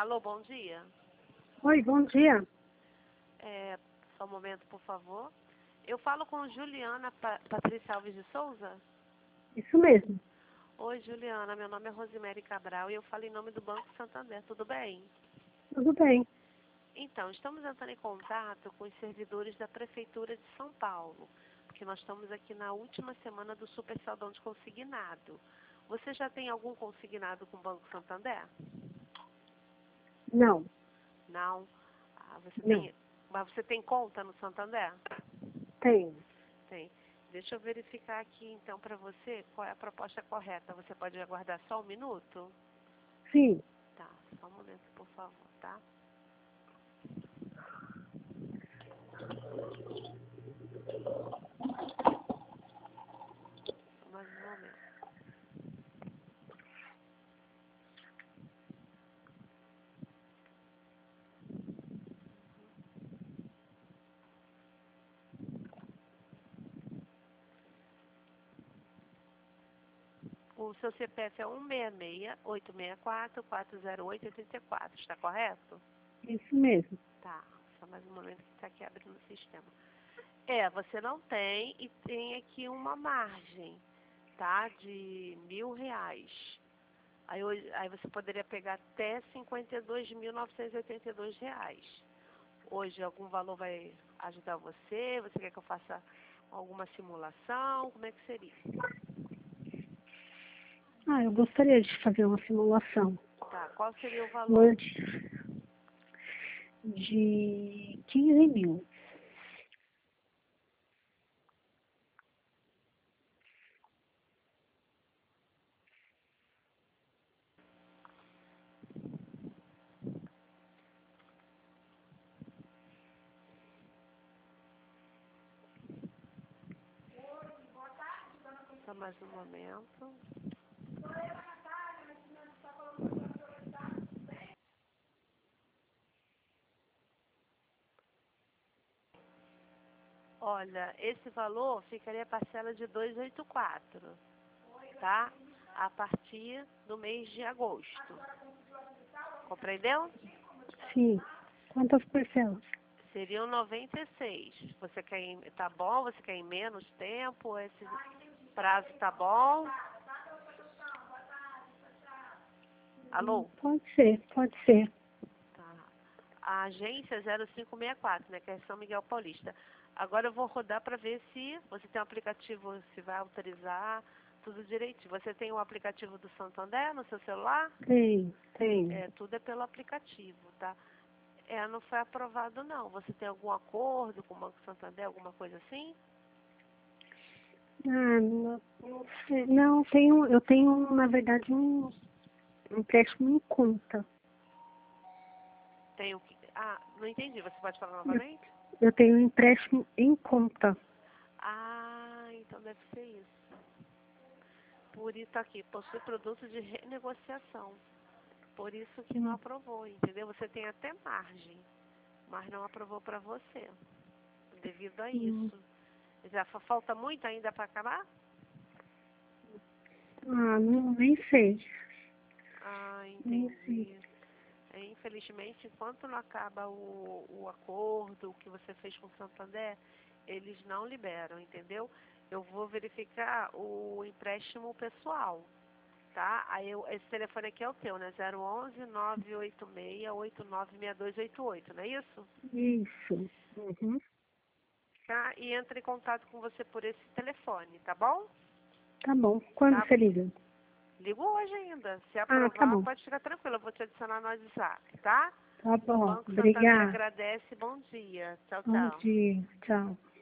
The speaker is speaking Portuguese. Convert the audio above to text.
Alô, bom dia. Oi, bom dia. Só um momento, por favor. Eu falo com Juliana Patrícia Alves de Souza? Isso mesmo. Oi, Juliana. Meu nome é Rosemary Cabral e eu falo em nome do Banco Santander. Tudo bem? Tudo bem. Então, estamos entrando em contato com os servidores da Prefeitura de São Paulo, porque nós estamos aqui na última semana do Super Saldão de Consignado. Você já tem algum consignado com o Banco Santander? Não, Não. não. Mas você tem conta no Santander? Tenho. Tem. Deixa eu verificar aqui então para você qual é a proposta correta. Você pode aguardar só um minuto? Sim. Tá, só um momento, por favor, tá? Só mais um momento. O seu CPF é 166-864-408-84, está correto? Isso mesmo. Tá, só mais um momento que está aqui abrindo o sistema. Você não tem e tem aqui uma margem, tá? De R$ 1.000. Aí você poderia pegar até R$ 52.982. Hoje algum valor vai ajudar você? Você quer que eu faça alguma simulação? Como é que seria? Eu gostaria de fazer uma simulação. Tá, qual seria o valor? Valor de 15 mil. Só mais um momento. Olha, esse valor ficaria a parcela de 284, tá? A partir do mês de agosto. Compreendeu? Sim. Quantas parcelas? Seriam 96. Você quer tá bom? Você quer em menos tempo? Esse prazo tá bom? Alô? Pode ser, pode ser. Tá. A agência é 0564, né? Que é São Miguel Paulista. Agora eu vou rodar para ver se você tem um aplicativo, se vai autorizar, tudo direitinho. Você tem o aplicativo do Santander no seu celular? Tenho. Tudo é pelo aplicativo, tá? Não foi aprovado não. Você tem algum acordo com o Banco Santander, alguma coisa assim? Não sei. Não, eu tenho, na verdade, um empréstimo em conta. Tem o que... não entendi. Você pode falar novamente? Eu tenho um empréstimo em conta. Então deve ser isso. Por isso aqui, possui produto de renegociação. Por isso que não aprovou, entendeu? Você tem até margem, mas não aprovou para você, devido a isso. Já falta muito ainda para acabar? Não, nem sei. Nem sei. Entendi. Infelizmente, enquanto não acaba o acordo, o que você fez com o Santander, eles não liberam, entendeu? Eu vou verificar o empréstimo pessoal, tá? Esse telefone aqui é o teu, né? 011-986-896288, não é isso? Isso. Uhum. Tá? E entra em contato com você por esse telefone, tá bom? Tá bom. Quando Tá? você liga? Ligo hoje ainda. Se Tá aprovar, bom. pode ficar tranquilo. Eu vou te adicionar no WhatsApp, tá? Tá O bom. Banco Santander Obrigada. agradece. Bom dia. Tchau, Bom tchau. dia. Tchau.